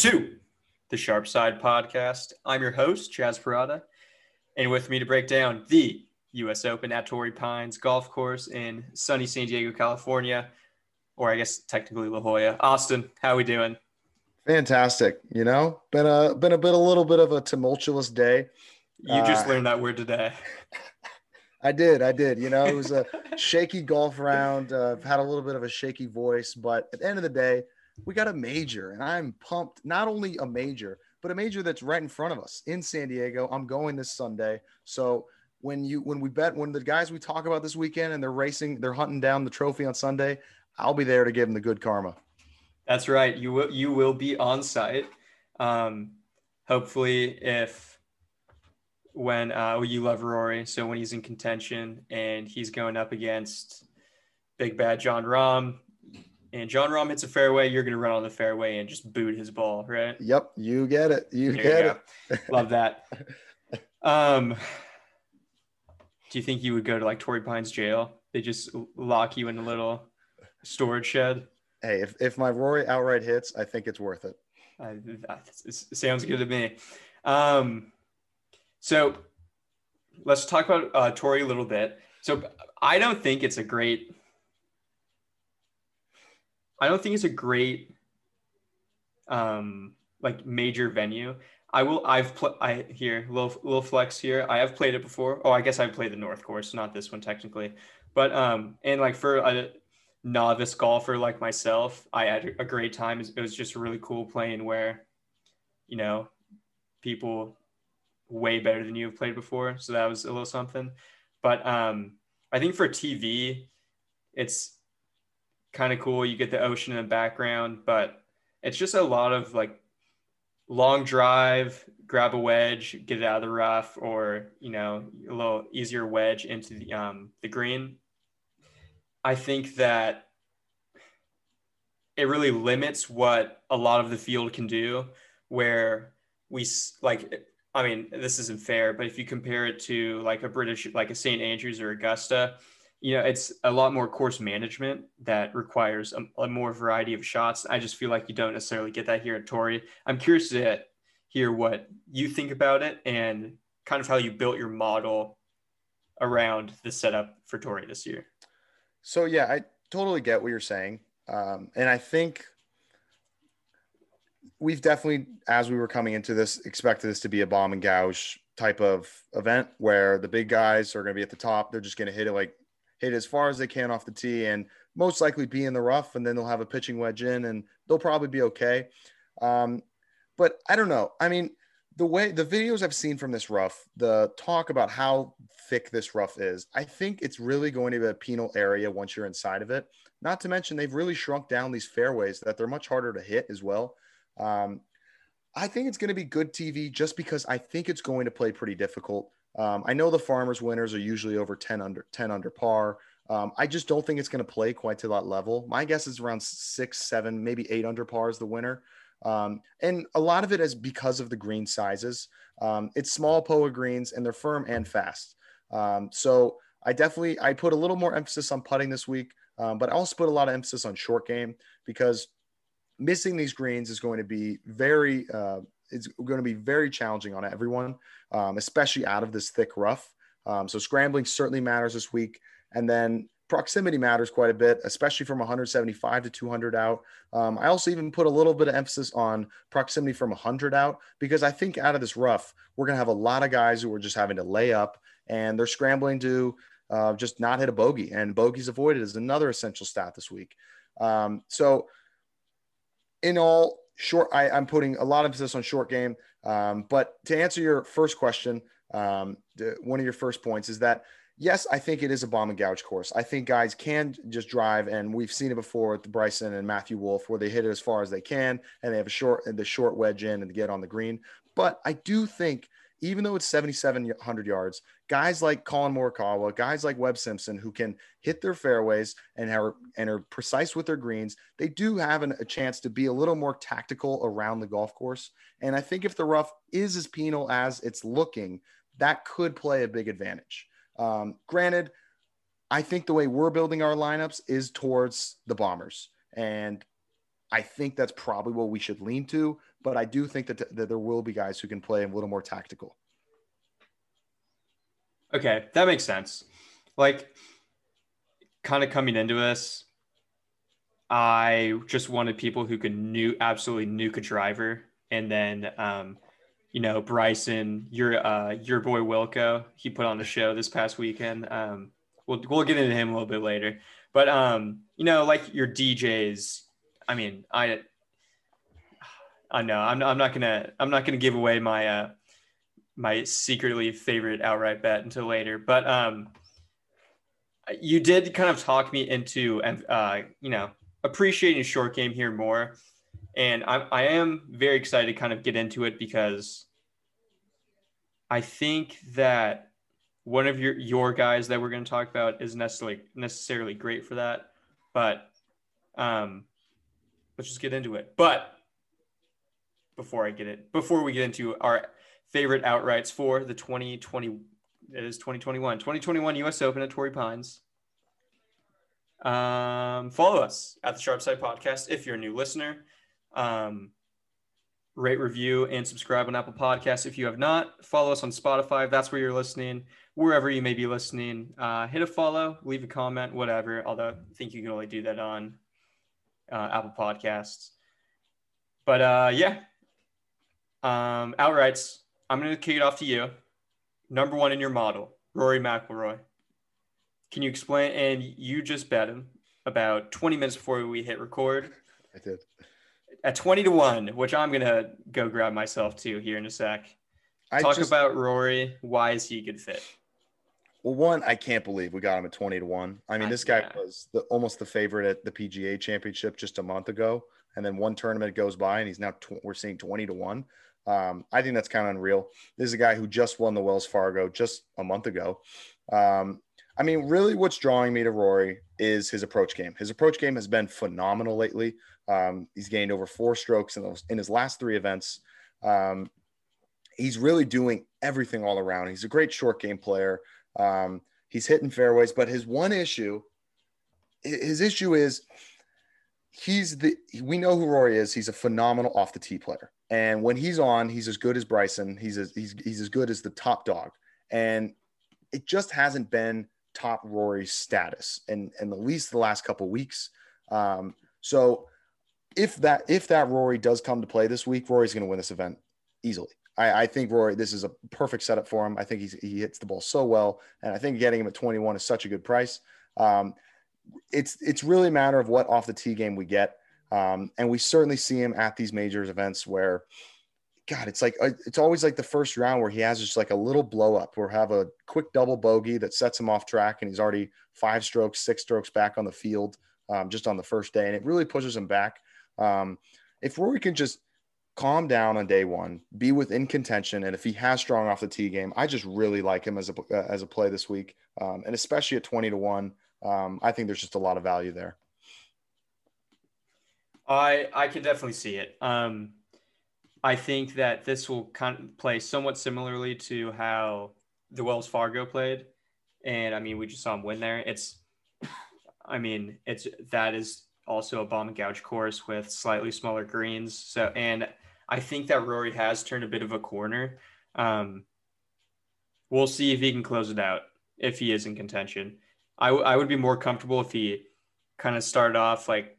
to the Sharp Side Podcast. I'm your host, Chaz Parada, and with me to break down the U.S. Open at Torrey Pines Golf Course in sunny San Diego, California, or I guess technically La Jolla. Austin, how we doing? Fantastic. Been a little bit of a tumultuous day. You just learned that word today. I did. It was a shaky golf round. I've had a little bit of a shaky voice, but at the end of the day, we got a major, and I'm pumped. Not only a major, but a major that's right in front of us in San Diego. I'm going this Sunday. So when the guys we talk about this weekend and they're hunting down the trophy on Sunday, I'll be there to give them the good karma. That's right. You will be on site. Hopefully, when you love Rory, so when he's in contention and he's going up against big bad Jon Rahm, and Jon Rahm hits a fairway, you're going to run on the fairway and just boot his ball, right? Yep, you get it. You get it. Love that. Do you think you would go to like Torrey Pines jail? They just lock you in a little storage shed? Hey, if my Rory outright hits, I think it's worth it. Sounds good to me. So let's talk about Torrey a little bit. So I don't think it's a great like major venue. Little flex here. I have played it before. Oh, I guess I've played the North Course, not this one technically. But and like for a novice golfer like myself, I had a great time. It was just really cool playing where, people way better than you have played before. So that was a little something. But I think for TV, it's kind of cool. You get the ocean in the background, but it's just a lot of like long drive, grab a wedge, get it out of the rough, or, a little easier wedge into the green. I think that it really limits what a lot of the field can do, where this isn't fair, but if you compare it to like a St. Andrews or Augusta, it's a lot more course management that requires a more variety of shots. I just feel like you don't necessarily get that here at Torrey. I'm curious to hear what you think about it and kind of how you built your model around the setup for Torrey this year. So yeah, I totally get what you're saying. And I think we've definitely, as we were coming into this, expected this to be a bomb and gouge type of event where the big guys are going to be at the top. They're just going to hit as far as they can off the tee and most likely be in the rough, and then they'll have a pitching wedge in and they'll probably be okay. But I don't know. I mean, the videos I've seen from this rough, the talk about how thick this rough is, I think it's really going to be a penal area once you're inside of it. Not to mention they've really shrunk down these fairways that they're much harder to hit as well. I think it's going to be good TV just because I think it's going to play pretty difficult. I know the Farmers winners are usually over 10 under par. I just don't think it's going to play quite to that level. My guess is around 6, 7, maybe 8 under par is the winner. And a lot of it is because of the green sizes. It's small POA greens and they're firm and fast. So I put a little more emphasis on putting this week, but I also put a lot of emphasis on short game because missing these greens is going to be very challenging on everyone, especially out of this thick rough. So scrambling certainly matters this week. And then proximity matters quite a bit, especially from 175 to 200 out. I also even put a little bit of emphasis on proximity from 100 out, because I think out of this rough, we're going to have a lot of guys who are just having to lay up and they're scrambling to just not hit a bogey, and bogeys avoided is another essential stat this week. So in all short, I'm putting a lot of emphasis on short game. But to answer your first question, one of your first points is that, yes, I think it is a bomb and gouge course. I think guys can just drive, and we've seen it before with Bryson and Matthew Wolff, where they hit it as far as they can, and they have the short wedge in and to get on the green. But I do think, even though it's 7,700 yards, guys like Colin Morikawa, guys like Webb Simpson, who can hit their fairways and are precise with their greens, they do have a chance to be a little more tactical around the golf course. And I think if the rough is as penal as it's looking, that could play a big advantage. Granted, I think the way we're building our lineups is towards the Bombers, and I think that's probably what we should lean to. but I do think that there will be guys who can play a little more tactical. Okay, that makes sense. Like, kind of coming into this, I just wanted people who could absolutely nuke a driver, and then Bryson, your boy Wilco, he put on a show this past weekend. We'll get into him a little bit later, but like your DJs. I mean, I know I'm not gonna give away my my secretly favorite outright bet until later, but you did kind of talk me into appreciating short game here more. And I am very excited to kind of get into it because I think that one of your guys that we're going to talk about is necessarily great for that. But let's just get into it. But before we get into our favorite outrights for the 2021 US Open at Torrey Pines. Follow us at the Sharp Side Podcast if you're a new listener. Rate, review, and subscribe on Apple Podcasts if you have not. Follow us on Spotify if that's where you're listening. Wherever you may be listening, hit a follow, leave a comment, whatever. Although I think you can only do that on Apple Podcasts. But outrights. I'm going to kick it off to you. Number one in your model, Rory McIlroy. Can you explain? And you just bet him about 20 minutes before we hit record. I did. At 20-1, which I'm going to go grab myself to here in a sec. Talk about Rory. Why is he a good fit? Well, one, I can't believe we got him at 20-1. I mean, this guy was almost the favorite at the PGA Championship just a month ago. And then one tournament goes by and he's now we're seeing 20-1. I think that's kind of unreal. This is a guy who just won the Wells Fargo just a month ago. I mean, really what's drawing me to Rory is his approach game. His approach game has been phenomenal lately. He's gained over 4 strokes in his last 3 events. He's really doing everything all around. He's a great short game player. He's hitting fairways, but his issue is we know who Rory is. He's a phenomenal off the tee player. And when he's on, he's as good as Bryson. He's as good as the top dog. And it just hasn't been top Rory's status and at least the last couple of weeks. So if that Rory does come to play this week, Rory's going to win this event easily. I think Rory, this is a perfect setup for him. I think he hits the ball so well. And I think getting him at 21 is such a good price. It's really a matter of what off the tee game we get. And we certainly see him at these majors events where, God, it's always like the first round where he has just like a little blow up or have a quick double bogey that sets him off track. And he's already 5 strokes, 6 strokes back on the field just on the first day. And it really pushes him back. If Rory can just calm down on day one, be within contention, and if he has strong off the tee game, I just really like him as a play this week. And especially at 20-1, I think there's just a lot of value there. I can definitely see it. I think that this will kind of play somewhat similarly to how the Wells Fargo played. And I mean, we just saw him win there. That is also a bomb and gouge course with slightly smaller greens. So, and I think that Rory has turned a bit of a corner. We'll see if he can close it out if he is in contention. I would be more comfortable if he kind of started off like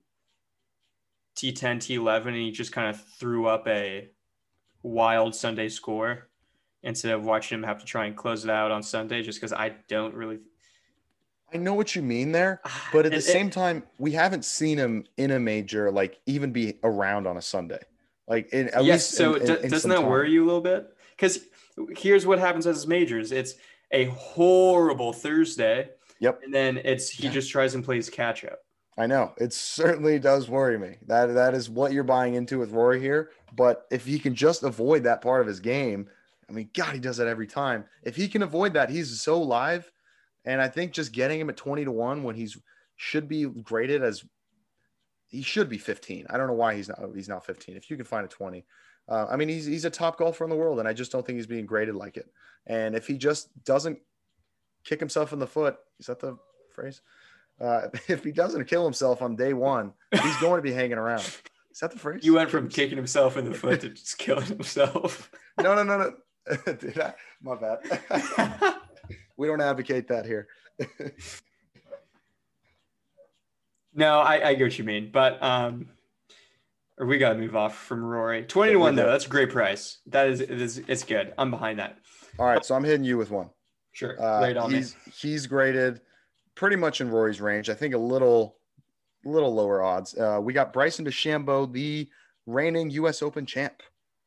T10, T11, and he just kind of threw up a wild Sunday score instead of watching him have to try and close it out on Sunday, just because I don't really. I know what you mean there, but at the same time, we haven't seen him in a major, like even be around on a Sunday. Like doesn't that worry you a little bit? Because here's what happens at his majors. It's a horrible Thursday. Yep. And then he just tries and plays catch up. I know. It certainly does worry me. That is what you're buying into with Rory here. But if he can just avoid that part of his game, I mean, God, he does that every time. If he can avoid that, he's so live. And I think just getting him at 20-1 when should be graded as he should be 15. I don't know why he's not 15. If you can find a 20, I mean, he's a top golfer in the world, and I just don't think he's being graded like it. And if he just doesn't kick himself in the foot, is that the phrase? If he doesn't kill himself on day one, he's going to be hanging around. Is that the phrase? You went from kicking himself in the foot to just killing himself. No. Did I? My bad. We don't advocate that here. No, I get what you mean, but or we gotta move off from Rory. 20-1 though, that's a great price. It's good. I'm behind that. All right, so I'm hitting you with one. Sure, lay it on me. He's graded pretty much in Rory's range. I think a little lower odds. We got Bryson DeChambeau, the reigning U.S. Open champ.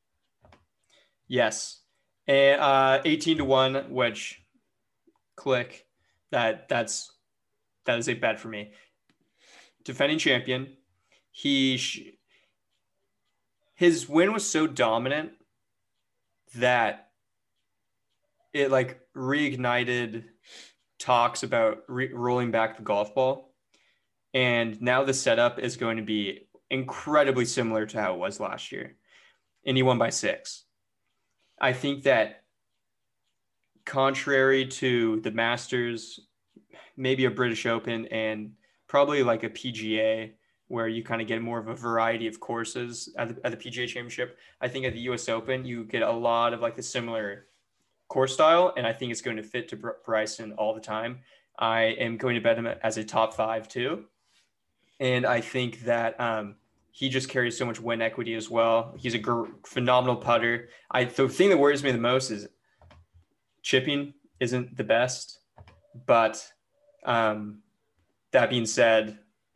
Yes, and 18-1, which click that is a bet for me. Defending champion, his win was so dominant that it like reignited talks about rolling back the golf ball. And now the setup is going to be incredibly similar to how it was last year. And he won by 6. I think that contrary to the Masters, maybe a British Open, and probably like a PGA where you kind of get more of a variety of courses at the PGA Championship, I think at the US Open, you get a lot of like the similar course style, and I think it's going to fit to Bryson all the time. I am going to bet him as a top 5 too. And I think that he just carries so much win equity as well. He's a phenomenal putter. The thing that worries me the most is chipping isn't the best, but that being said,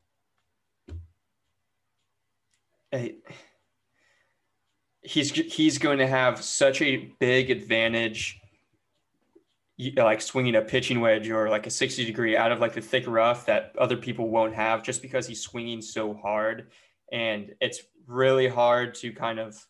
he's going to have such a big advantage, like swinging a pitching wedge or like a 60-degree out of like the thick rough that other people won't have, just because he's swinging so hard. And it's really hard to kind of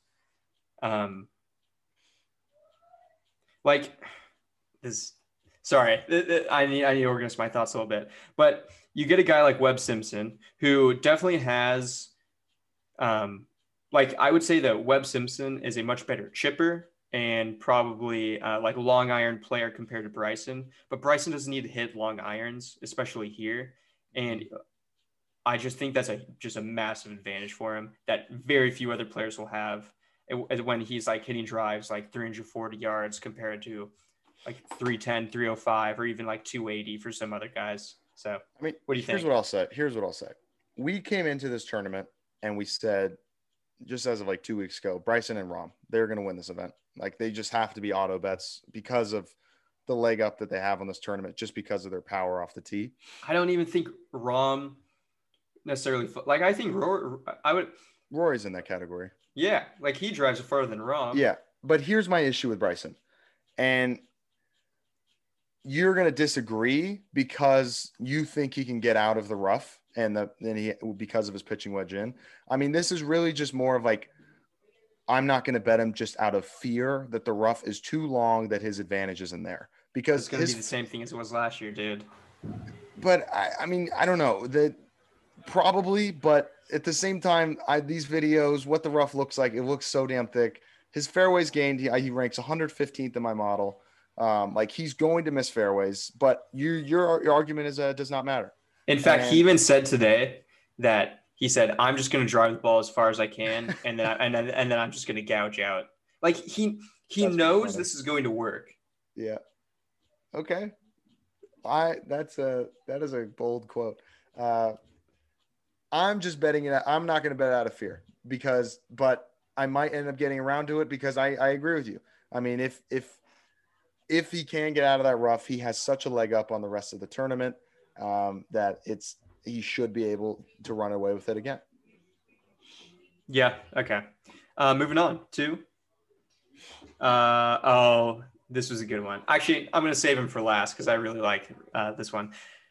like this. Sorry, I need to organize my thoughts a little bit. But you get a guy like Webb Simpson, who definitely has, like I would say that Webb Simpson is a much better chipper and probably like a long iron player compared to Bryson. But Bryson doesn't need to hit long irons, especially here. And I just think that's just a massive advantage for him that very few other players will have when he's like hitting drives like 340 yards compared to like 310, 305, or even like 280 for some other guys. So, I mean, what do you think? Here's what I'll say. We came into this tournament and we said, just as of like 2 weeks ago, Bryson and Rahm, they're going to win this event. Like they just have to be auto bets because of the leg up that they have on this tournament, just because of their power off the tee. I don't even think Rahm necessarily, like I think Rory's in that category. Yeah, like he drives it farther than Rahm. Yeah, but here's my issue with Bryson, and you're going to disagree because you think he can get out of the rough because of his pitching wedge in. I mean, this is really just more of like, I'm not going to bet him just out of fear that the rough is too long, that his advantage isn't there, because it's going to be the same thing as it was last year, dude. But I mean, I don't know that probably, but at the same time, these videos, what the rough looks like, it looks so damn thick. His fairways gained, he ranks 115th in my model. Like he's going to miss fairways, but your argument is that it does not matter. In fact, he even said today that he said, "I'm just going to drive the ball as far as I can, and then I'm just going to gouge out." Like he knows this is going to work. Yeah. Okay. That is a bold quote. I'm just betting it. I'm not going to bet out of fear but I might end up getting around to it because I agree with you. I mean, if he can get out of that rough, he has such a leg up on the rest of the tournament that he should be able to run away with it again. Yeah. Okay. Moving on to, this was a good one. Actually, I'm going to save him for last because I really like this one.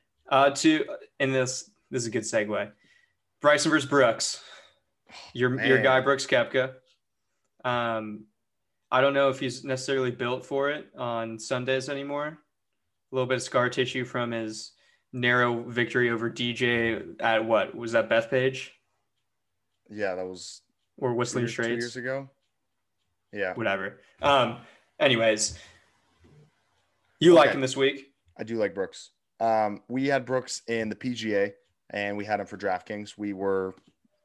This is a good segue. Bryson versus Brooks. Your guy, Brooks Koepka. I don't know if he's necessarily built for it on Sundays anymore. A little bit of scar tissue from his narrow victory over DJ at what was that, Bethpage? Yeah, that was or Whistling Straits 2 years ago. Yeah, whatever. Anyways, you like him this week? I do like Brooks. We had Brooks in the PGA and we had him for DraftKings. We were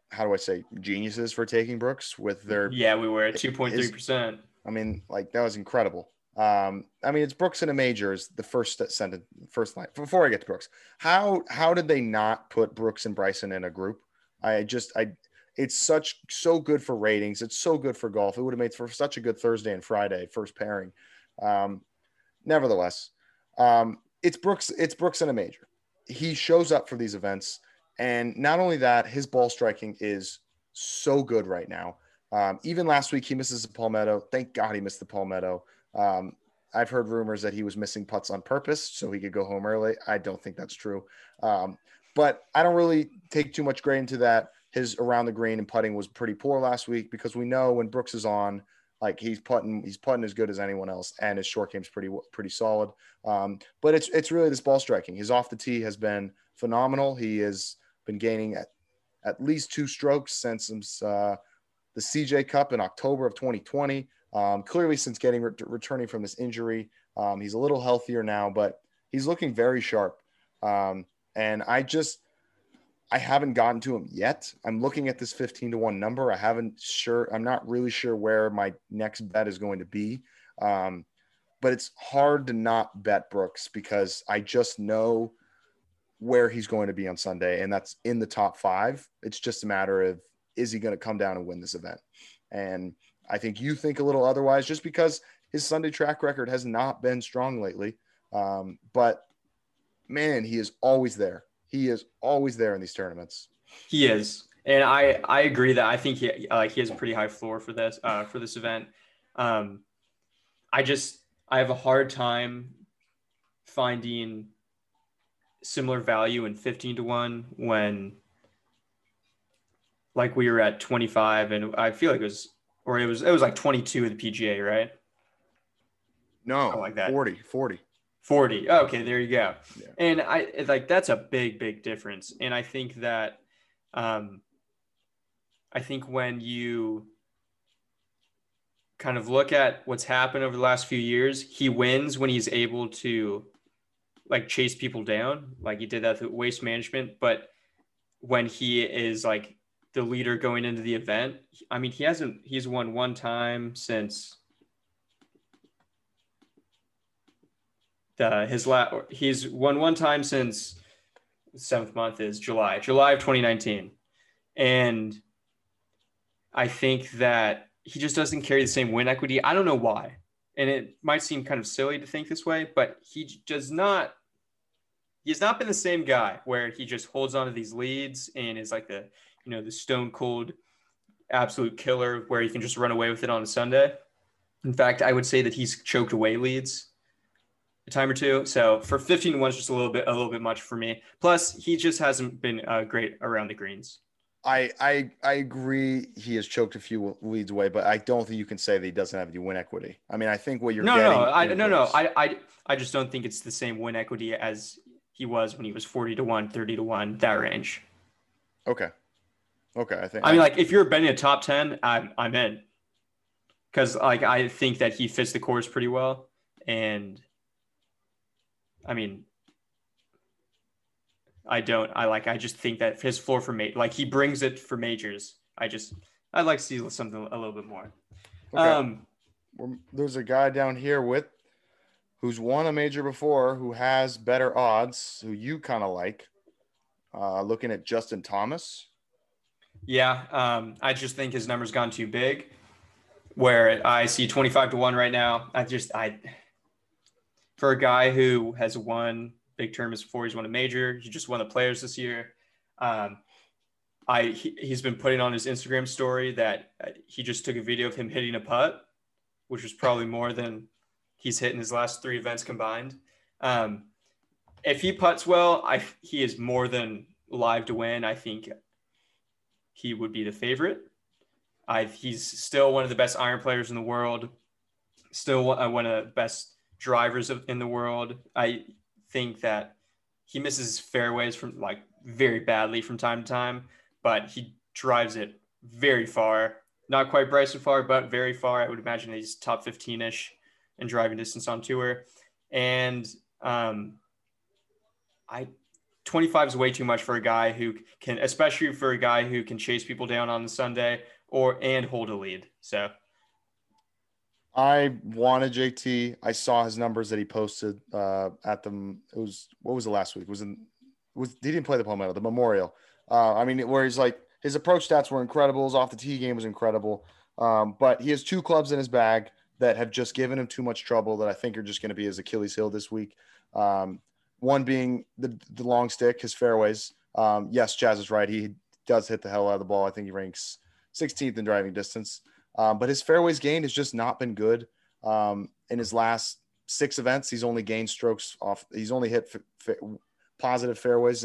how do I say, geniuses for taking Brooks with their Yeah, we were at his 2.3%. I mean, like that was incredible. I mean, it's Brooks in a major is the first sentence, first line. Before I get to Brooks, how did they not put Brooks and Bryson in a group? It's so good for ratings. It's so good for golf. It would have made for such a good Thursday and Friday first pairing. Um, Nevertheless, it's Brooks. It's Brooks in a major. He shows up for these events, and not only that, his ball striking is so good right now. Even last week, he misses the Palmetto. Thank God he missed the Palmetto. Um, I've heard rumors that he was missing putts on purpose so he could go home early. I don't think that's true. But I don't really take too much grain into that. His around the green and putting was pretty poor last week because we know when Brooks is on, like he's putting as good as anyone else, and his short game's pretty solid. But it's really this ball striking. His off the tee has been phenomenal. He has been gaining at least 2 strokes since the CJ Cup in October of 2020. Clearly, since returning from this injury, he's a little healthier now, but he's looking very sharp. And I haven't gotten to him yet. I'm looking at this 15-1 number. I'm not really sure where my next bet is going to be. But it's hard to not bet Brooks because I just know where he's going to be on Sunday, and that's in the top 5. It's just a matter of, is he going to come down and win this event? And I think you think a little otherwise just because his Sunday track record has not been strong lately. But man, he is always there. He is always there in these tournaments. He is. And I agree that I think he has a pretty high floor for this event. I have a hard time finding similar value in 15-1 when like we were at 25 and I feel like it was like 22 of the PGA, right? No, something like that. 40. Okay, there you go. Yeah. And that's a big difference. And I think that I think when you kind of look at what's happened over the last few years, he wins when he's able to like chase people down, like he did that through Waste Management. But when he is like the leader going into the event, I mean, he's won one time since he's won one time since the 7th month is July of 2019. And I think that he just doesn't carry the same win equity. I don't know why. And it might seem kind of silly to think this way, but he's not been the same guy where he just holds on to these leads and is like the stone cold absolute killer where he can just run away with it on a Sunday. In fact, I would say that he's choked away leads a time or two. So for 15-1 is just a little bit much for me. Plus, he just hasn't been great around the greens. I agree. He has choked a few leads away, but I don't think you can say that he doesn't have any win equity. I mean, I think what you're getting. I just don't think it's the same win equity as he was when he was 40-1, 30-1, that range. Okay. I mean, like if you're betting a top 10, I'm in, because like I think that he fits the course pretty well, and I mean, I just think that his floor for he brings it for majors. I'd like to see something a little bit more. Okay. There's a guy down here who's won a major before, who has better odds, who you kind of like. Looking at Justin Thomas. Yeah. I just think his number's gone too big, where I see 25-1 right now. For a guy who has won big tournaments before, he's won a major, he just won the Players this year. He's been putting on his Instagram story that he just took a video of him hitting a putt, which was probably more than he's hit in his last 3 events combined. If he putts well, he is more than live to win. I think he would be the favorite. He's still one of the best iron players in the world, still one of the best drivers in the world. I think that he misses fairways from like very badly from time to time, but he drives it very far. Not quite Bryson far, but very far. I would imagine he's top 15-ish in driving distance on tour. And 25 is way too much for a guy who can, especially for a guy who can chase people down on the Sunday and hold a lead. So I wanted JT. I saw his numbers that he posted at the. What was the last week? He didn't play the Palmetto, the Memorial. Where he's like his approach stats were incredible. His off the tee game was incredible. But he has two clubs in his bag that have just given him too much trouble that I think are just going to be his Achilles heel this week. One being the long stick, his fairways. Yes, Chaz is right. He does hit the hell out of the ball. I think he ranks 16th in driving distance. But his fairways gained has just not been good. In his last 6 events, he's only gained strokes off. He's only hit positive fairways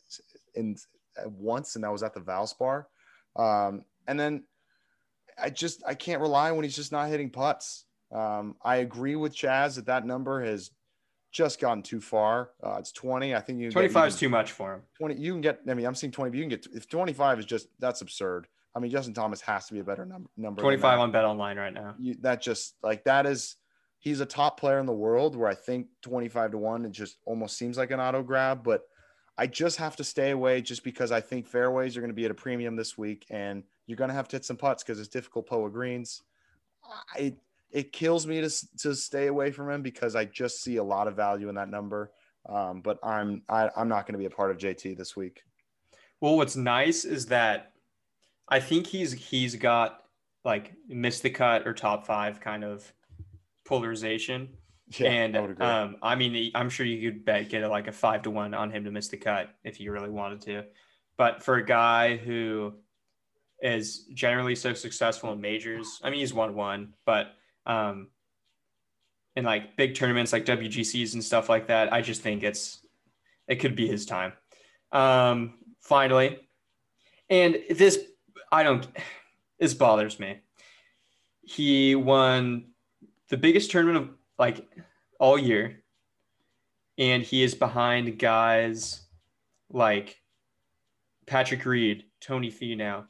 once, and that was at the Valspar. And then I can't rely when he's just not hitting putts. I agree with Chaz that number has just gotten too far. It's 20. I think 25 is too much for him. 20. You can get. I mean, I'm seeing 20. But you can get if 25 is just that's absurd. I mean, Justin Thomas has to be a better number. 25 on Bet Online right now. He's a top player in the world where I think 25 to 1, it just almost seems like an auto grab, but I just have to stay away just because I think fairways are going to be at a premium this week and you're going to have to hit some putts because it's difficult POA greens. It kills me to stay away from him because I just see a lot of value in that number. But I'm not going to be a part of JT this week. Well, what's nice is that I think he's got like miss the cut or top 5 kind of polarization. Yeah, and I would agree. I'm sure you could get like a 5 to 1 on him to miss the cut if you really wanted to. But for a guy who is generally so successful in majors, I mean, he's won one, but in like big tournaments like WGCs and stuff like that, I just think it could be his time. Finally, and this bothers me. He won the biggest tournament of like all year, and he is behind guys like Patrick Reed, Tony Finau,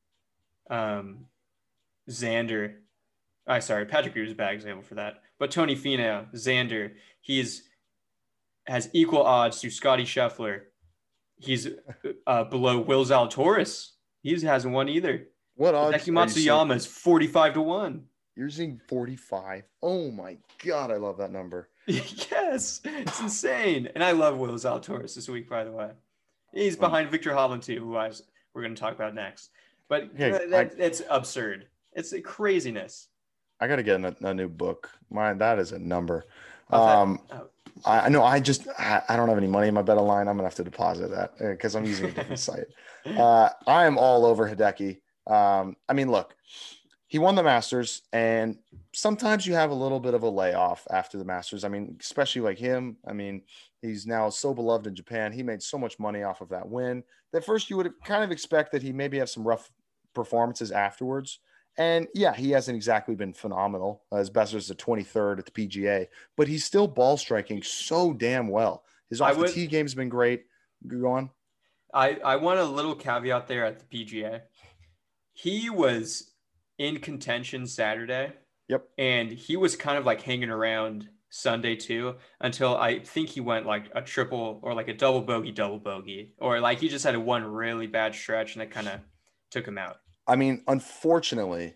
Xander. Patrick Reed is a bad example for that. But Tony Finau, Xander, has equal odds to Scotty Scheffler. He's below Will Zalatoris. He hasn't won either. What odds? Hideki Matsuyama is 45 to 1. You're seeing 45. Oh my God, I love that number. Yes, it's insane. And I love Will Zalatoris this week, by the way. He's behind Victor Hovland too, who we're going to talk about next. But it's absurd. It's a craziness. I got to get a new book. That is a number. I know. I don't have any money in my Bet Online. I'm gonna have to deposit that because I'm using a different site. I am all over Hideki. Look, he won the Masters, and sometimes you have a little bit of a layoff after the Masters. I mean, especially like him. I mean, he's now so beloved in Japan. He made so much money off of that win. At first, you would kind of expect that he maybe have some rough performances afterwards. And yeah, he hasn't exactly been phenomenal. His best was the 23rd at the PGA, but he's still ball striking so damn well. His off the tee game's been great. Go on. I want a little caveat there at the PGA. He was in contention Saturday. Yep. And he was kind of like hanging around Sunday too, until I think he went like a triple or like a double bogey, or like he just had one really bad stretch and that kind of took him out. I mean, unfortunately,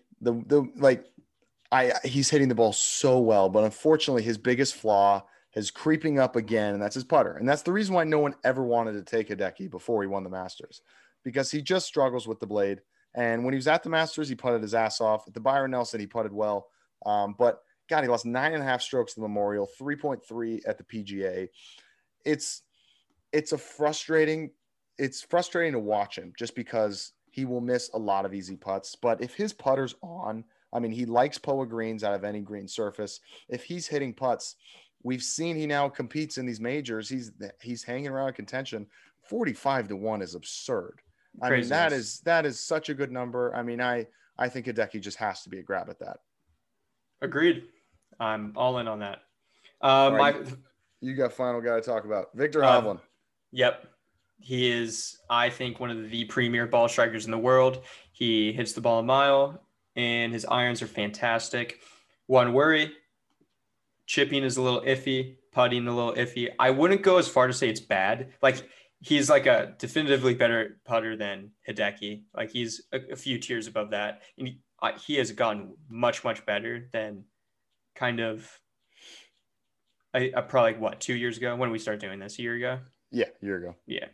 he's hitting the ball so well, but unfortunately his biggest flaw is creeping up again, and that's his putter. And that's the reason why no one ever wanted to take Hideki before he won the Masters, because he just struggles with the blade. And when he was at the Masters, he putted his ass off. At the Byron Nelson, he putted well. But God, he lost 9.5 strokes at the Memorial, 3.3 at the PGA. It's frustrating to watch him just because he will miss a lot of easy putts. But if his putter's on, I mean, he likes POA greens out of any green surface. If he's hitting putts, we've seen he now competes in these majors. He's hanging around contention. 45 to 1 is absurd. I mean, that is such a good number. I mean, I think Hideki just has to be a grab at that. Agreed. I'm all in on that. You got final guy to talk about. Victor Hovland. Yep. He is, I think, one of the premier ball strikers in the world. He hits the ball a mile, and his irons are fantastic. One worry, chipping is a little iffy, putting a little iffy. I wouldn't go as far to say it's bad. Like, he's like a definitively better putter than Hideki. Like he's a few tiers above that. And he has gotten much, much better than kind of probably like, what, 2 years ago when we started doing this, a year ago. Yeah, a year ago. Yeah.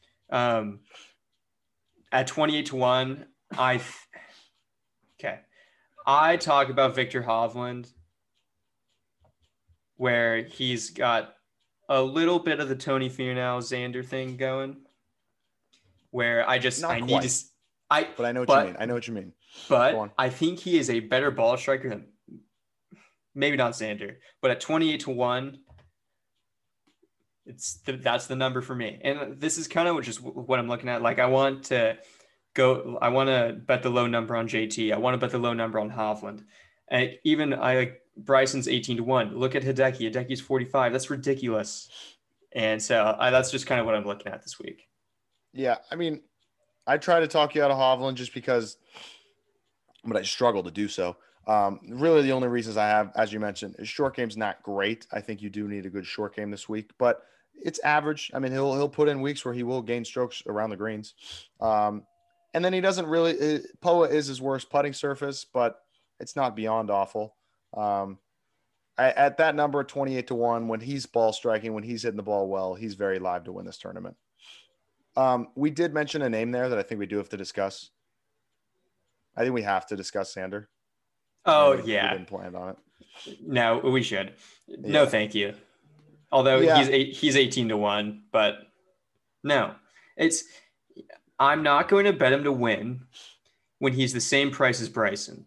At 28 to 1, I talk about Victor Hovland, where he's got a little bit of the Tony Finau Xander thing going, where I Not need quite. to. But I know what you mean. But I think he is a better ball striker than maybe not Xander, but at 28 to 1, that's the number for me. And this is kind of just what I'm looking at. Like I want to bet the low number on JT. I want to bet the low number on Hovland. And even I like Bryson's 18 to 1. Look at Hideki. Hideki's 45. That's ridiculous. And so that's just kind of what I'm looking at this week. Yeah, I mean, I try to talk you out of Hovland just because, but I struggle to do so. Really, the only reasons I have, as you mentioned, his short game's not great. I think you do need a good short game this week, but it's average. I mean, he'll put in weeks where he will gain strokes around the greens. And then he doesn't really – POA is his worst putting surface, but it's not beyond awful. At that number, 28 to 1, when he's ball striking, when he's hitting the ball well, he's very live to win this tournament. We did mention a name there that I think we do have to discuss. I think we have to discuss Xander. Oh, yeah. We didn't plan on it. No, we should. Yeah. No, thank you. Although he's 18 to 1, but no. I'm not going to bet him to win when he's the same price as Bryson.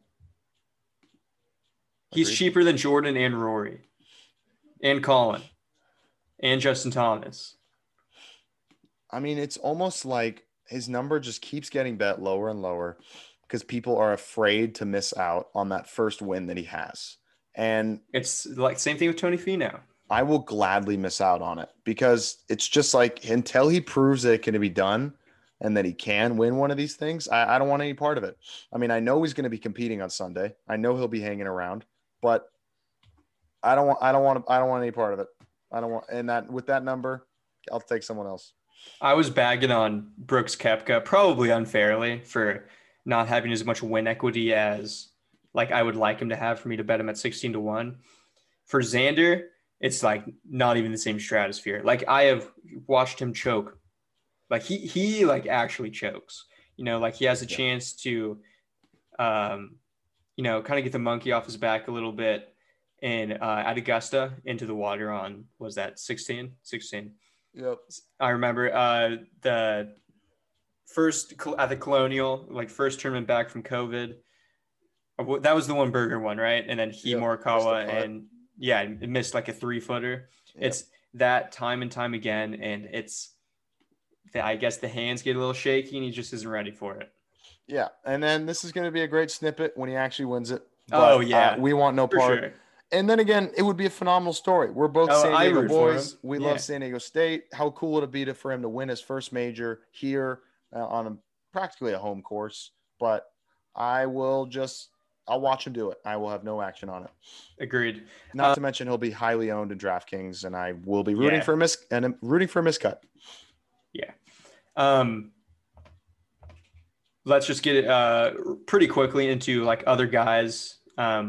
He's cheaper than Jordan and Rory and Colin and Justin Thomas. I mean, it's almost like his number just keeps getting bet lower and lower because people are afraid to miss out on that first win that he has. And it's like same thing with Tony Finau. I will gladly miss out on it because it's just like until he proves that it can be done and that he can win one of these things, I don't want any part of it. I mean, I know he's going to be competing on Sunday. I know he'll be hanging around, but I don't want any part of it. I don't want, and that with that number, I'll take someone else. I was bagging on Brooks Koepka, probably unfairly, for not having as much win equity as like I would like him to have for me to bet him at 16 to 1. For Xander, it's like not even the same stratosphere. Like I have watched him choke. Like he like actually chokes, like he has a chance to, kind of get the monkey off his back a little bit and at Augusta into the water on, was that 16? Yep. I remember the first at the Colonial, like first tournament back from COVID. That was the one burger one, right? And then Morikawa and it missed like a 3-footer. Yep. It's that time and time again. And I guess the hands get a little shaky and he just isn't ready for it. Yeah. And then this is going to be a great snippet when he actually wins it. But, we want no part. Sure. And then again, it would be a phenomenal story. We're both San Diego boys. We love San Diego State. How cool would it be for him to win his first major here on practically a home course? But I'll watch him do it. I will have no action on it. Agreed. Not to mention he'll be highly owned in DraftKings, and I will be rooting for a miscut. Yeah. Let's just get it pretty quickly into like other guys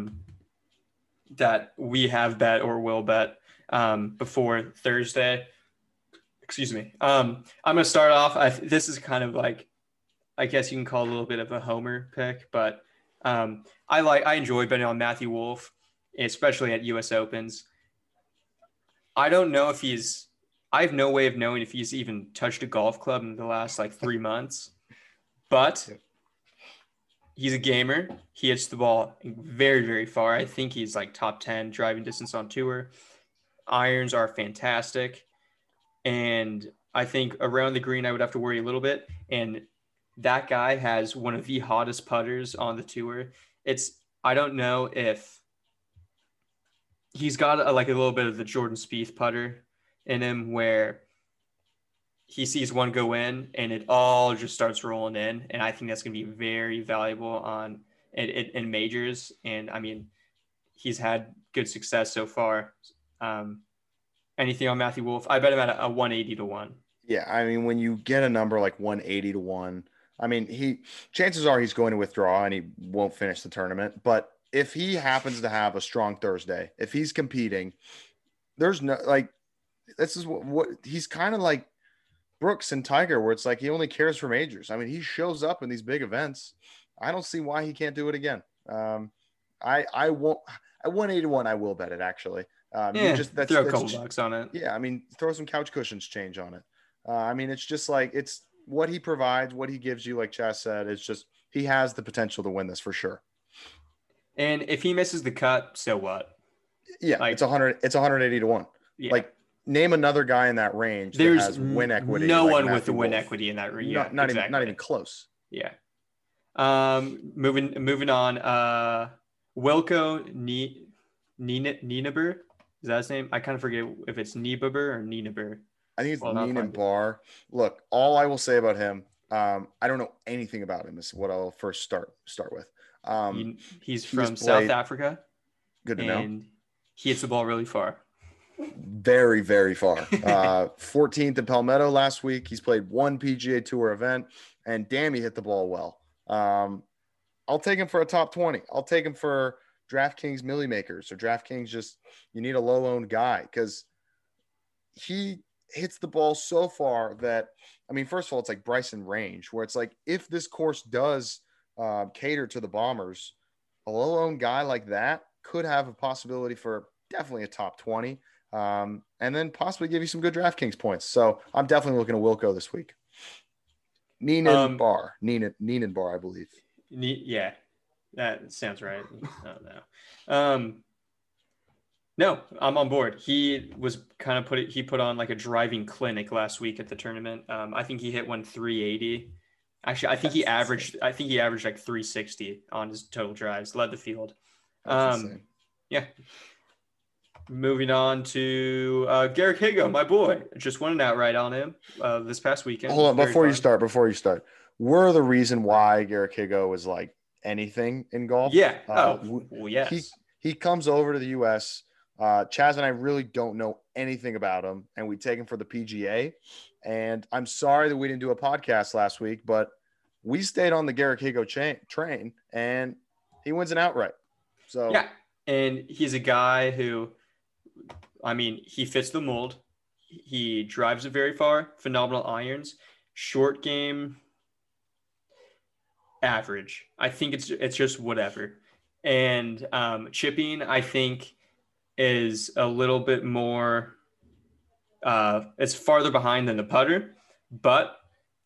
that we have bet or will bet before Thursday. Excuse me. I'm going to start off. This is kind of like, I guess you can call it a little bit of a homer pick, but I enjoy betting on Matthew Wolff, especially at US Opens. I don't know if I have no way of knowing if he's even touched a golf club in the last like 3 months, but he's a gamer. He hits the ball very, very far. I think he's like top 10 driving distance on tour. Irons are fantastic. And I think around the green, I would have to worry a little bit. And that guy has one of the hottest putters on the tour. I don't know if he's got a little bit of the Jordan Spieth putter in him where he sees one go in and it all just starts rolling in. And I think that's going to be very valuable in majors. And I mean, he's had good success so far. Anything on Matthew Wolff? I bet him at a 180 to 1. Yeah, I mean, when you get a number like 180 to 1, I mean, chances are he's going to withdraw and he won't finish the tournament. But if he happens to have a strong Thursday, if he's competing, there's no like this is what he's kind of like Brooks and Tiger, where it's like he only cares for majors. I mean, he shows up in these big events. I don't see why he can't do it again. I won't at 180 to 1, I will bet it actually. You Yeah, just throw a that's couple bucks on it. yeah, I mean, throw some couch cushions change on it. I mean, it's just like it's what he provides, what he gives you. Like Chaz said, it's just he has the potential to win this for sure. And if he misses the cut, so what? Yeah, Like, it's 100. It's 180 to 1. yeah, Like name another guy in that range that there's has win equity no like one with the Matthew win Wolff. equity in that. Yeah, Not even exactly. close. Yeah. Moving on. Wilco Nienaber. Is that his name? I kind of forget if it's Niebuhr or Nienaber. I think it's Well, not Neenan fine. Barr. Look, all I will say about him, I don't know anything about him. Is what I'll first start with. He's He has from South played. Africa, Good to know. and he hits the ball really far. Very, very far. 14th in Palmetto last week. He's played one PGA Tour event, and damn, he hit the ball well. I'll take him for a top 20. I'll take him for DraftKings Millie Makers or DraftKings. Just you need a low owned guy because he hits the ball so far that I mean, first of all, it's like Bryson range, where it's like if this course does cater to the Bombers, a low owned guy like that could have a possibility for definitely a top 20. And then possibly give you some good DraftKings points. So I'm definitely looking at Wilco this week. Neenan Barr, I believe. Yeah, that sounds right. Oh, no. No, I'm on board. He was kind of he put on like a driving clinic last week at the tournament. I think he hit 380. Actually, I think he averaged like 360 on his total drives, led the field. That's insane. Yeah. Moving on to Garrick Higo, my boy. Just won an outright on him this past weekend. Hold on, before you start, we're the reason why Garrick Higo is like anything in golf. Yeah. Well, yes. He comes over to the U.S. Chaz and I really don't know anything about him, and we take him for the PGA. And I'm sorry that we didn't do a podcast last week, but we stayed on the Garrick Higo train, and he wins an outright. So yeah, and he's a guy who, I mean, he fits the mold. He drives it very far. Phenomenal irons. Short game, average. I think it's just whatever. And chipping, I think, is a little bit more. It's farther behind than the putter, but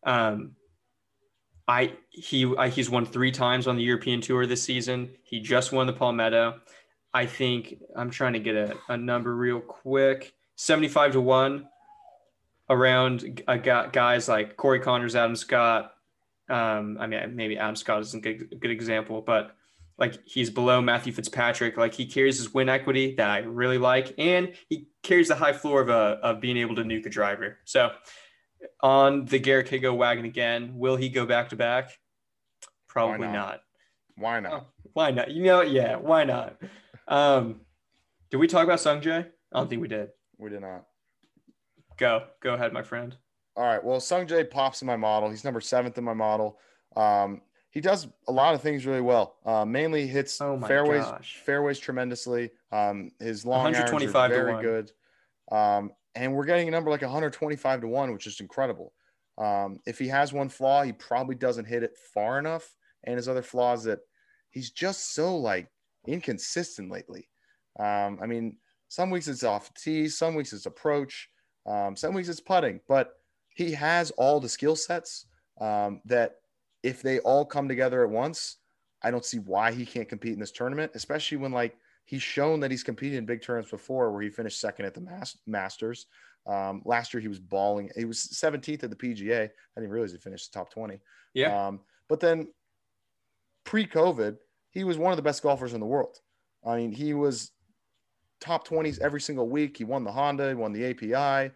he's won 3 times on the European Tour this season. He just won the Palmetto. I think I'm trying to get a number real quick. 75 to 1 around guys like Corey Connors, Adam Scott. I mean, maybe Adam Scott isn't a good example, but like he's below Matthew Fitzpatrick. Like he carries his win equity that I really like, and he carries the high floor of being able to nuke a driver. So on the Garrick Higo wagon again, will he go back to back? Probably not. Why not? Oh, why not? Yeah, why not? Did we talk about Sungjae? I don't think we did. We did not. Go ahead, my friend. All right. Well, Sungjae pops in my model. He's number 7th in my model. He does a lot of things really well. Mainly hits fairways tremendously. His long irons are very good. And we're getting a number like 125 to 1, which is incredible. If he has one flaw, he probably doesn't hit it far enough. And his other flaws that he's just so like inconsistent lately. I mean, some weeks it's off tee, some weeks it's approach, some weeks it's putting, but he has all the skill sets that if they all come together at once, I don't see why he can't compete in this tournament, especially when like he's shown that he's competed in big tournaments before where he finished 2nd at the Masters. Last year he was balling. He was 17th at the PGA. I didn't realize he finished the top 20. Yeah. But then pre-COVID, he was one of the best golfers in the world. I mean, he was top 20s every single week. He won the Honda, he won the API.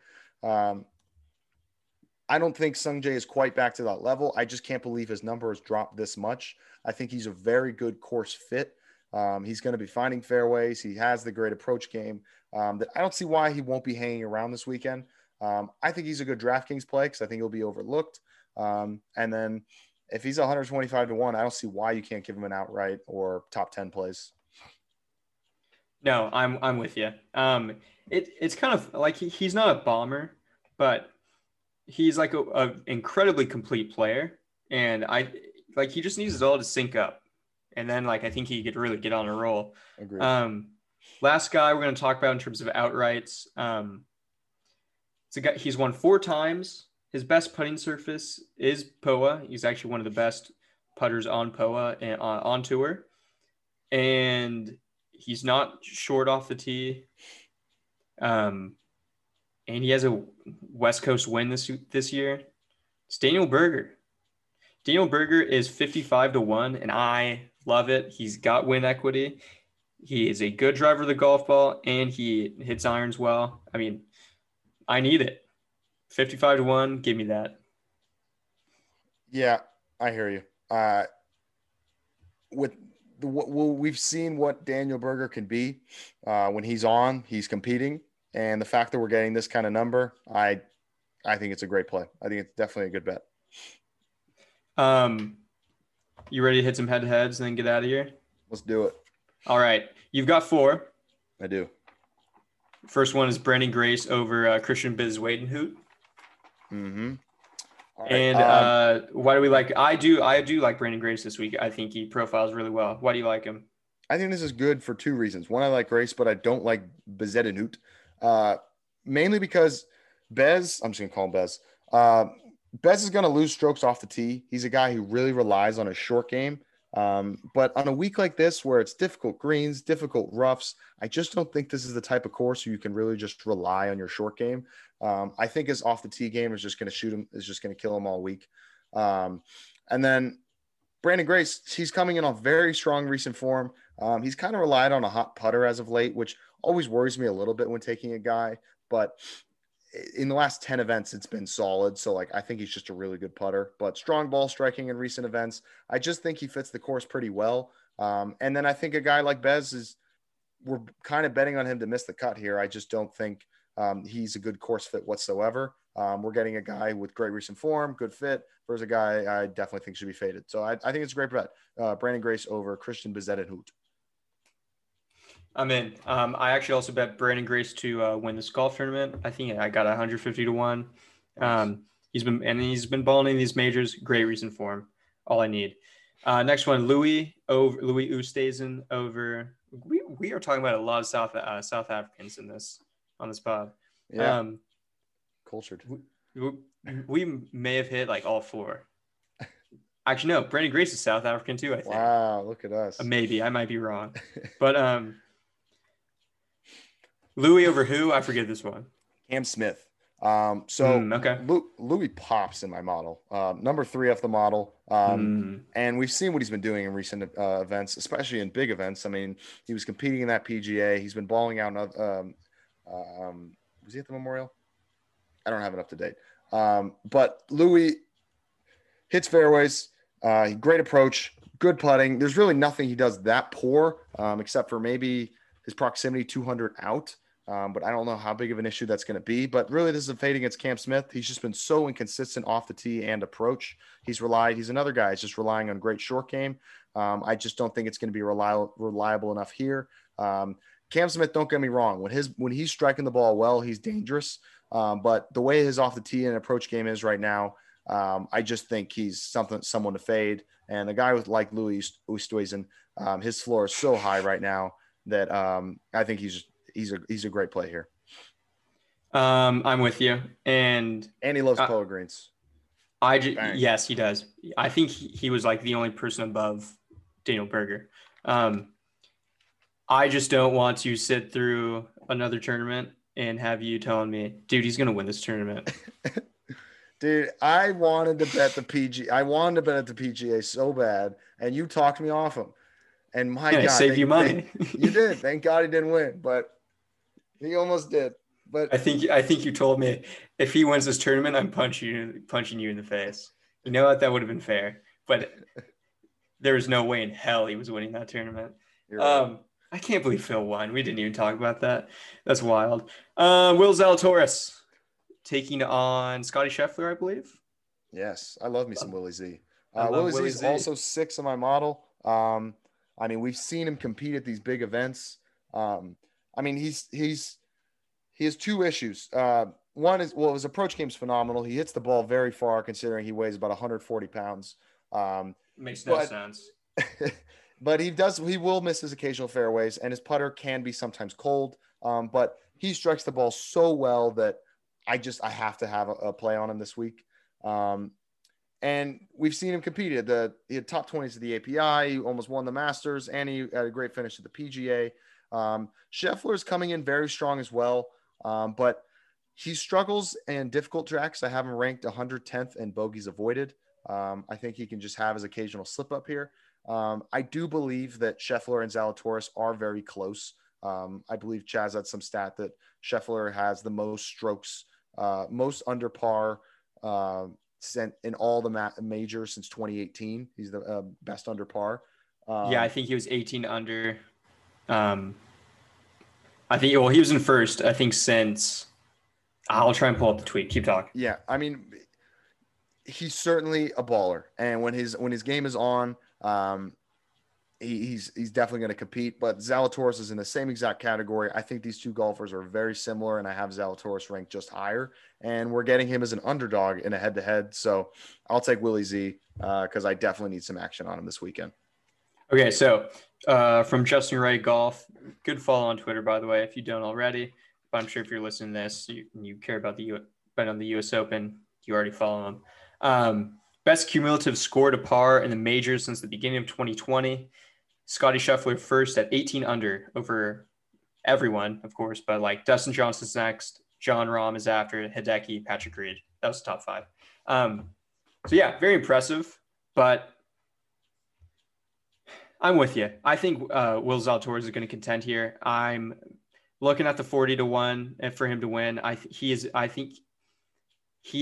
I don't think Sungjae is quite back to that level. I just can't believe his number has dropped this much. I think he's a very good course fit. He's going to be finding fairways. He has the great approach game. That I don't see why he won't be hanging around this weekend. I think he's a good DraftKings play because I think he'll be overlooked. And then if he's 125 to 1, I don't see why you can't give him an outright or top 10 plays. No, I'm with you. It's kind of like he's not a bomber, but he's like a incredibly complete player, and he just needs it all to sync up, and then like I think he could really get on a roll. Agreed. Last guy we're going to talk about in terms of outrights. It's a guy. He's won 4 times. His best putting surface is POA. He's actually one of the best putters on POA and on tour, and he's not short off the tee. And he has a West Coast win this year. It's Daniel Berger. Daniel Berger is 55 to 1, and I love it. He's got win equity. He is a good driver of the golf ball, and he hits irons well. I mean, I need it. 55 to 1, give me that. Yeah, I hear you. We've seen what Daniel Berger can be when he's on, he's competing. And the fact that we're getting this kind of number, I think it's a great play. I think it's definitely a good bet. You ready to hit some head-to-heads and then get out of here? Let's do it. All right. You've got 4. I do. First one is Brandon Grace over Christian Bezuidenhout. Mm-hmm. Right. And why do we like? I do like Brandon Grace this week. I think he profiles really well. Why do you like him? I think this is good for 2 reasons. One, I like Grace, but I don't like Bezuidenhout. Mainly because Bez, I'm just going to call him Bez. Bez is going to lose strokes off the tee. He's a guy who really relies on his short game. But on a week like this, where it's difficult greens, difficult roughs, I just don't think this is the type of course where you can really just rely on your short game. I think his off the tee game is just going to shoot him, is just going to kill him all week. And then Brandon Grace, he's coming in off very strong recent form. He's kind of relied on a hot putter as of late, which always worries me a little bit when taking a guy, but in the last 10 events, it's been solid. So like, I think he's just a really good putter, but strong ball striking in recent events. I just think he fits the course pretty well. And then I think a guy like Bez we're kind of betting on him to miss the cut here. I just don't think he's a good course fit whatsoever. We're getting a guy with great recent form, good fit versus a guy I definitely think should be faded. So I think it's a great bet. Brandon Grace over Christian Bezuidenhout. I'm in. I actually also bet Brandon Grace to win this golf tournament. I think I got 150 to 1. Nice. He's been balling in these majors. Great recent form. All I need. Next one, Louis Oosthuizen over. We are talking about a lot of South Africans on this pod. Yeah. Cultured. We may have hit like all 4. Actually, no. Brandon Grace is South African too, I think. Wow, look at us. Maybe I might be wrong, but Louis over who? I forget this one. Cam Smith. Okay. Louis pops in my model. Number 3 off the model. And we've seen what he's been doing in recent events, especially in big events. I mean, he was competing in that PGA. He's been balling out. Was he at the Memorial? I don't have it up to date. But Louis hits fairways. Great approach, good putting. There's really nothing he does that poor, except for maybe his proximity 200 out. But I don't know how big of an issue that's going to be. But really, this is a fade against Cam Smith. He's just been so inconsistent off the tee and approach. He's another guy who's just relying on great short game. I just don't think it's going to be reliable enough here. Cam Smith, don't get me wrong. When he's striking the ball well, he's dangerous. But the way his off the tee and approach game is right now, I just think he's someone to fade. And a guy like Louis Oosthuizen, his floor is so high right now that I think he's a great play here. I'm with you, and he loves POA greens. Yes, he does. I think he was like the only person above Daniel Berger. I just don't want to sit through another tournament and have you telling me, dude, he's gonna win this tournament. Dude, I wanted to bet the PGA. I wanted to bet at the PGA so bad, and you talked me off him. And my God, saved you money. You did. Thank God he didn't win, but he almost did. But I think you told me if he wins this tournament, I'm punching you in the face. You know what? That would have been fair, but there was no way in hell he was winning that tournament. You're right. I can't believe Phil won. We didn't even talk about that. That's wild. Will Zalatoris taking on Scotty Scheffler, I believe. Yes, I love me some Willie Z. I love Willie Willie Z's Z. also 6 in my model. I mean, we've seen him compete at these big events. I mean, he has 2 issues. One is, well, his approach game's phenomenal. He hits the ball very far, considering he weighs about 140 pounds. Makes no but sense. but he will miss his occasional fairways, and his putter can be sometimes cold. But he strikes the ball so well that I have to have a play on him this week. And we've seen him compete he had top 20s at the API. He almost won the Masters, and he had a great finish at the PGA. Scheffler is coming in very strong as well. But he struggles in difficult tracks. I have him ranked 110th in bogeys avoided. I think he can just have his occasional slip up here. I do believe that Scheffler and Zalatoris are very close. I believe Chaz had some stat that Scheffler has the most strokes, most under par in all the majors since 2018. He's the best under par. Yeah, I think he was 18 under. I think, well, he was in first, I think, since. I'll try and pull up the tweet. Keep talking. Yeah, I mean, he's certainly a baller, and when his game is on, he's definitely going to compete. But Zalatoris is in the same exact category. I think these 2 golfers are very similar, and I have Zalatoris ranked just higher. And we're getting him as an underdog in a head-to-head. So I'll take Willie Z because I definitely need some action on him this weekend. Okay, so from Justin Wright Golf, good follow on Twitter, by the way, if you don't already. But I'm sure if you're listening to this, you care about bet on the U.S. Open, you already follow him. Best cumulative score to par in the majors since the beginning of 2020. Scotty Scheffler first at 18 under over everyone, of course, but like Dustin Johnson's next, Jon Rahm is after, Hideki, Patrick Reed. That was the top 5. So yeah, very impressive, but I'm with you. I think Will Zalatoris is going to contend here. I'm looking at the 40-1 and for him to win. I think he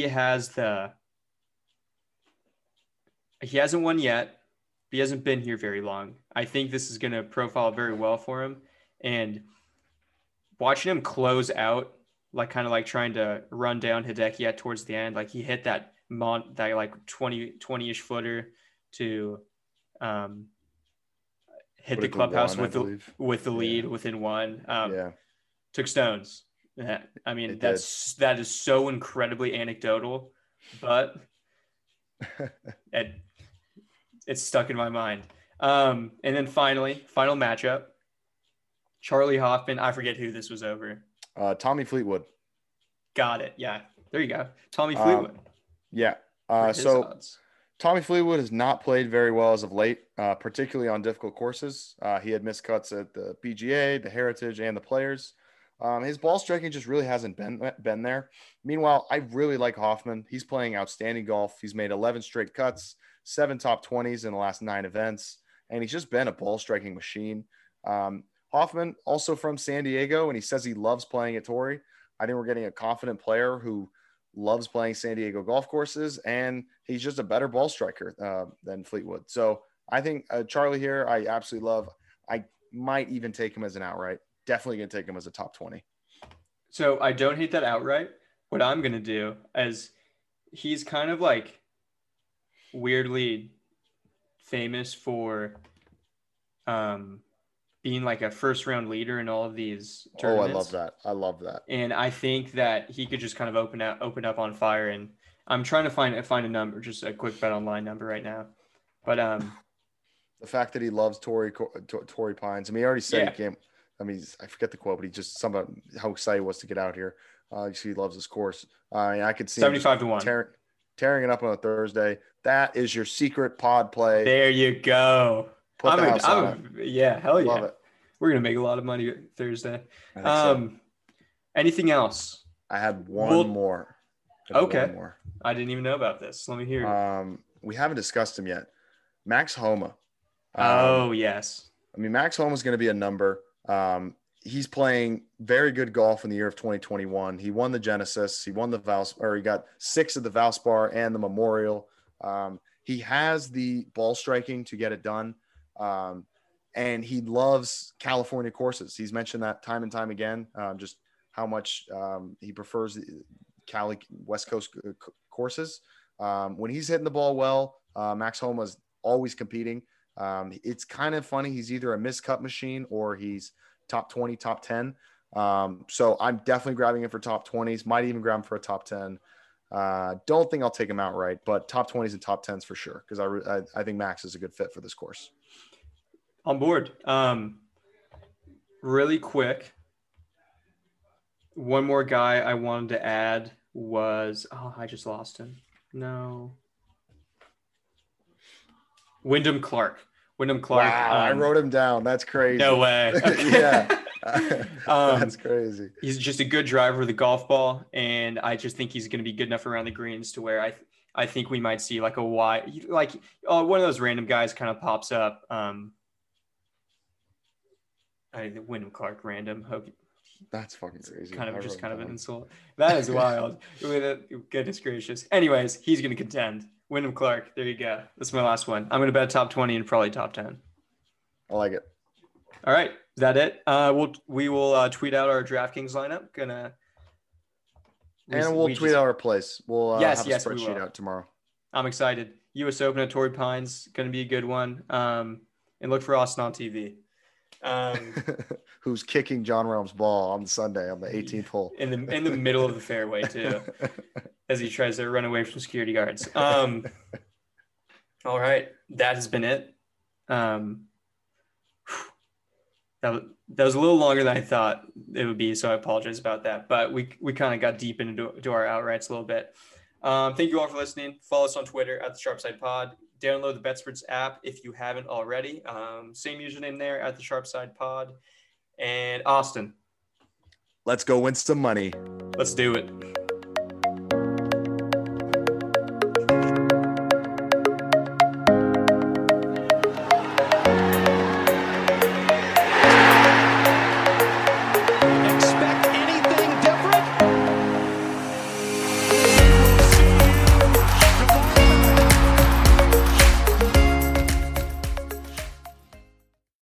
hasn't won yet. He hasn't been here very long. I think this is going to profile very well for him. And watching him close out, like kind of like trying to run down Hideki at towards the end, like he hit that like 20-ish footer to hit the clubhouse with the lead within 1. Took stones. I mean, that is so incredibly anecdotal, but it's stuck in my mind. And then final matchup, Charley Hoffman. I forget who this was over. Tommy Fleetwood. Got it. Yeah, there you go. Tommy Fleetwood. Yeah. So odds. Tommy Fleetwood has not played very well as of late, particularly on difficult courses. He had missed cuts at the PGA, the Heritage, and the Players. His ball striking just really hasn't been there. Meanwhile, I really like Hoffman. He's playing outstanding golf. He's made 11 straight cuts, 7 top 20s in the last 9 events, and he's just been a ball striking machine. Hoffman, also from San Diego, and he says he loves playing at Torrey. I think we're getting a confident player who loves playing San Diego golf courses, and he's just a better ball striker than Fleetwood. So I think Charlie here, I absolutely love. I might even take him as an outright. Definitely going to take him as a top 20. So I don't hate that outright. What I'm going to do is he's kind of like weirdly famous for being like a first round leader in all of these tournaments. I love that. And I think that he could just kind of open up on fire. And I'm trying to find a number, just a quick bet online number right now. But the fact that he loves Torrey Pines. I mean, he already said he came. I mean, I forget the quote, but he just about how excited he was to get out here. He loves this course. I could see 75-1 tearing it up on a Thursday. That is your secret pod play. There you go. Put the house on it. Yeah, hell yeah. Love it. We're gonna make a lot of money Thursday. So. Anything else? I had one more. Okay. I didn't even know about this. Let me hear. We haven't discussed him yet. Max Homa. Oh yes. I mean, Max Homa is going to be a number. He's playing very good golf in the year of 2021. He won the Genesis. He won the he got 6 of the Valspar and the Memorial. He has the ball striking to get it done. And he loves California courses. He's mentioned that time and time again, just how much he prefers Cali West Coast courses. When he's hitting the ball well, Max Homa's always competing. It's kind of funny. He's either a miscut machine or he's top 20, top 10. So I'm definitely grabbing him for top 20s. Might even grab him for a top 10. Don't think I'll take him outright, but top 20s and top 10s for sure, because I think Max is a good fit for this course. On board. Really quick, one more guy I wanted to add was I just lost him. No. Wyndham Clark. Wow, I wrote him down. That's crazy. No way. Okay. Yeah. That's crazy. He's just a good driver of the golf ball, and I just think he's going to be good enough around the greens to where I think we might see like a wide, like one of those random guys kind of pops up. Wyndham Clark random. Hope that's fucking crazy. Kind of an insult. That is wild. Goodness gracious. Anyways, he's going to contend. Wyndham Clark. There you go. That's my last one. I'm going to bet top 20 and probably top 10. I like it. All right. Is that it? We will tweet out our DraftKings lineup. We'll tweet out our place. We'll have a spreadsheet out tomorrow. I'm excited. US Open at Torrey Pines. Going to be a good one. And look for Austin on TV. Who's kicking John Rahm's ball on Sunday on the 18th hole in the middle of the fairway too, as he tries to run away from security guards. All right, that has been it. That was a little longer than I thought it would be, so I apologize about that. But we kind of got deep into our outrights a little bit. Thank you all for listening. Follow us on Twitter at the Sharpside Pod. Download the BetSports app if you haven't already. Same username there at the Sharpside Pod. And Austin, let's go win some money. Let's do it.